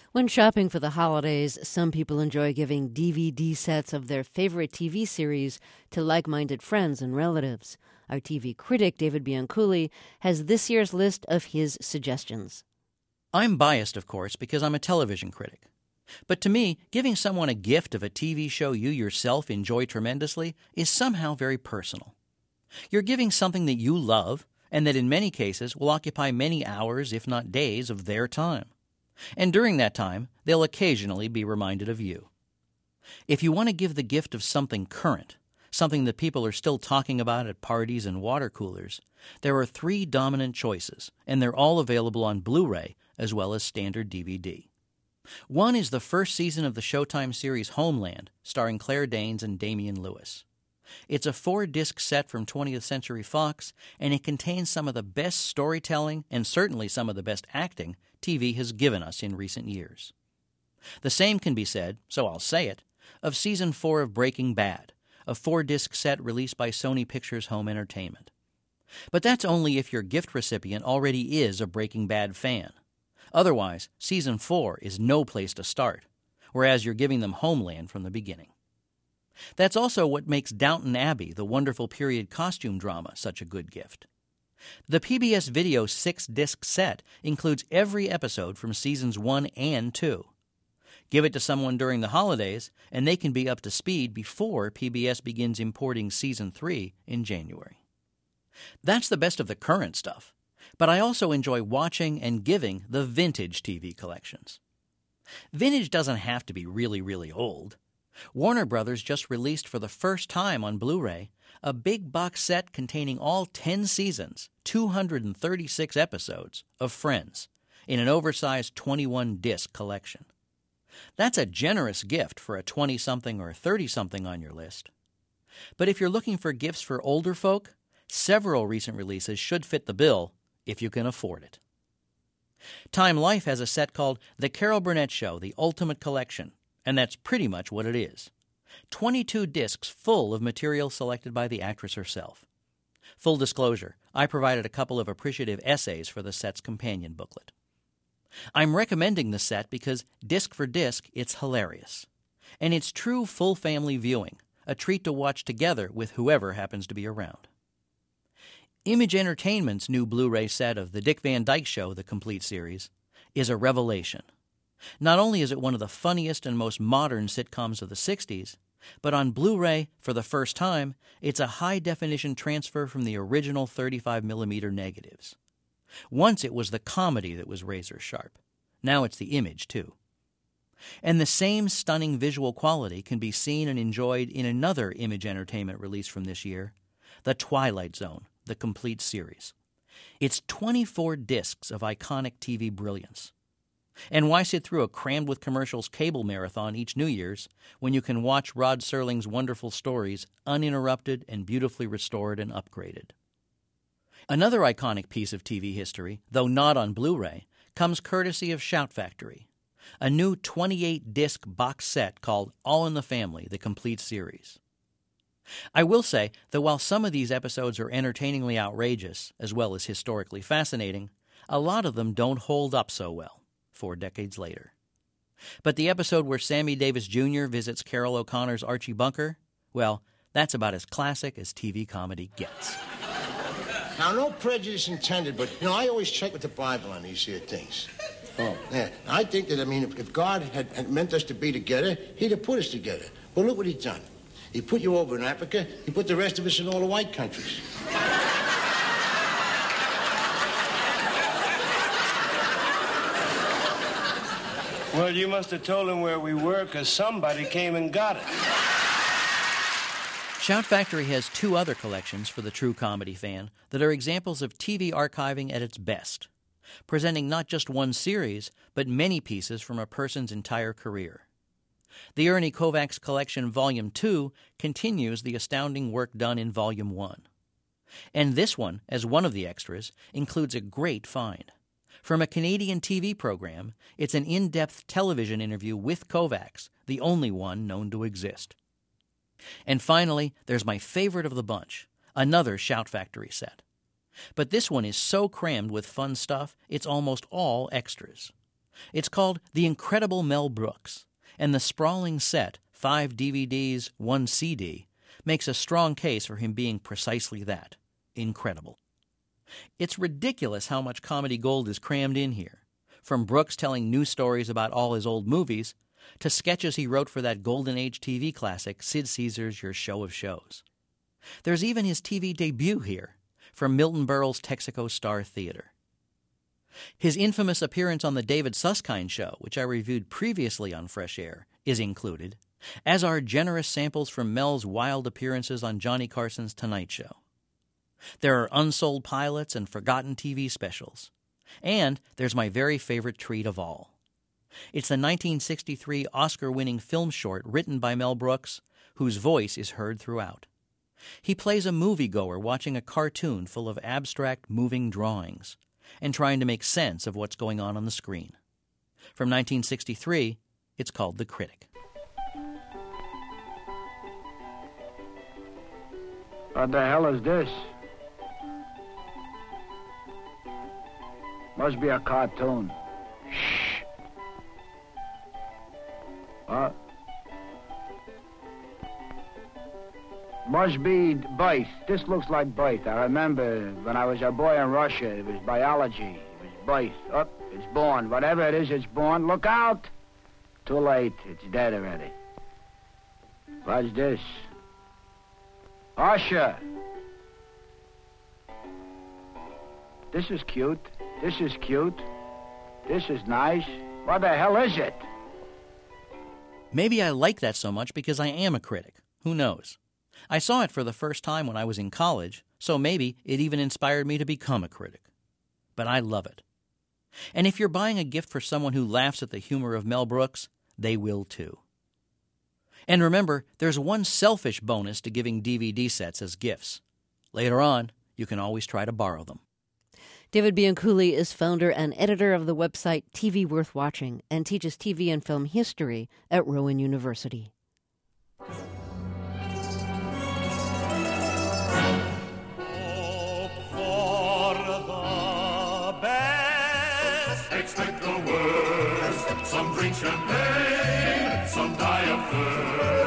When shopping for the holidays, some people enjoy giving DVD sets of their favorite TV series to like-minded friends and relatives. Our TV critic, David Bianculli, has this year's list of his suggestions. I'm biased, of course, because I'm a television critic. But to me, giving someone a gift of a TV show you yourself enjoy tremendously is somehow very personal. You're giving something that you love, and that in many cases will occupy many hours, if not days, of their time. And during that time, they'll occasionally be reminded of you. If you want to give the gift of something current, something that people are still talking about at parties and water coolers, there are 3 dominant choices, and they're all available on Blu-ray as well as standard DVD. One is the first season of the Showtime series Homeland, starring Claire Danes and Damian Lewis. It's a 4-disc set from 20th Century Fox, and it contains some of the best storytelling and certainly some of the best acting TV has given us in recent years. The same can be said, so I'll say it, of Season 4 of Breaking Bad, a 4-disc set released by Sony Pictures Home Entertainment. But that's only if your gift recipient already is a Breaking Bad fan. Otherwise, Season 4 is no place to start, whereas you're giving them Homeland from the beginning. That's also what makes Downton Abbey, the wonderful period costume drama, such a good gift. The PBS Video 6-disc set includes every episode from Seasons 1 and 2. Give it to someone during the holidays, and they can be up to speed before PBS begins importing Season 3 in January. That's the best of the current stuff, but I also enjoy watching and giving the vintage TV collections. Vintage doesn't have to be really, really old. Warner Brothers just released for the first time on Blu-ray a big box set containing all 10 seasons, 236 episodes, of Friends in an oversized 21-disc collection. That's a generous gift for a 20-something or 30-something on your list. But if you're looking for gifts for older folk, several recent releases should fit the bill if you can afford it. Time Life has a set called The Carol Burnett Show, The Ultimate Collection, and that's pretty much what it is. 22 discs full of material selected by the actress herself. Full disclosure, I provided a couple of appreciative essays for the set's companion booklet. I'm recommending the set because, disc for disc, it's hilarious. And it's true full family viewing, a treat to watch together with whoever happens to be around. Image Entertainment's new Blu-ray set of The Dick Van Dyke Show, the complete series, is a revelation. Not only is it one of the funniest and most modern sitcoms of the 60s, but on Blu-ray, for the first time, it's a high-definition transfer from the original 35mm negatives. Once it was the comedy that was razor-sharp. Now it's the image, too. And the same stunning visual quality can be seen and enjoyed in another Image Entertainment release from this year, The Twilight Zone, the complete series. It's 24 discs of iconic TV brilliance. And why sit through a crammed-with-commercials cable marathon each New Year's when you can watch Rod Serling's wonderful stories uninterrupted and beautifully restored and upgraded? Another iconic piece of TV history, though not on Blu-ray, comes courtesy of Shout Factory, a new 28-disc box set called All in the Family, the complete series. I will say that while some of these episodes are entertainingly outrageous, as well as historically fascinating, a lot of them don't hold up so well 4 decades later. But the episode where Sammy Davis Jr. visits Carol O'Connor's Archie Bunker, well, that's about as classic as TV comedy gets. Now, no prejudice intended, but, I always check with the Bible on these here things. Oh. Yeah, I think that, if God had meant us to be together, he'd have put us together. But look what he's done. He put you over in Africa, he put the rest of us in all the white countries. Well, you must have told him where we were, because somebody came and got it. Shout Factory has 2 other collections for the true comedy fan that are examples of TV archiving at its best, presenting not just one series, but many pieces from a person's entire career. The Ernie Kovacs Collection Volume 2 continues the astounding work done in Volume 1. And this one, as one of the extras, includes a great find. From a Canadian TV program, it's an in-depth television interview with Kovacs, the only one known to exist. And finally, there's my favorite of the bunch, another Shout Factory set. But this one is so crammed with fun stuff, it's almost all extras. It's called The Incredible Mel Brooks, and the sprawling set, 5 DVDs, 1 CD, makes a strong case for him being precisely that, incredible. It's ridiculous how much comedy gold is crammed in here, from Brooks telling new stories about all his old movies to sketches he wrote for that Golden Age TV classic, Sid Caesar's Your Show of Shows. There's even his TV debut here, from Milton Berle's Texaco Star Theater. His infamous appearance on The David Susskind Show, which I reviewed previously on Fresh Air, is included, as are generous samples from Mel's wild appearances on Johnny Carson's Tonight Show. There are unsold pilots and forgotten TV specials. And there's my very favorite treat of all. It's the 1963 Oscar-winning film short written by Mel Brooks, whose voice is heard throughout. He plays a moviegoer watching a cartoon full of abstract moving drawings and trying to make sense of what's going on the screen. From 1963, it's called The Critic. What the hell is this? Must be a cartoon. Shh. What? Must be birth. This looks like birth. I remember when I was a boy in Russia, it was biology. It was birth. Oh, it's born. Whatever it is, it's born. Look out! Too late. It's dead already. What's this? Usher! This is cute. This is cute. This is nice. What the hell is it? Maybe I like that so much because I am a critic. Who knows? I saw it for the first time when I was in college, so maybe it even inspired me to become a critic. But I love it. And if you're buying a gift for someone who laughs at the humor of Mel Brooks, they will too. And remember, there's one selfish bonus to giving DVD sets as gifts. Later on, you can always try to borrow them. David Bianculli is founder and editor of the website TV Worth Watching and teaches TV and film history at Rowan University. Hope for the best. Expect the worst. Some drink champagne, some die of thirst.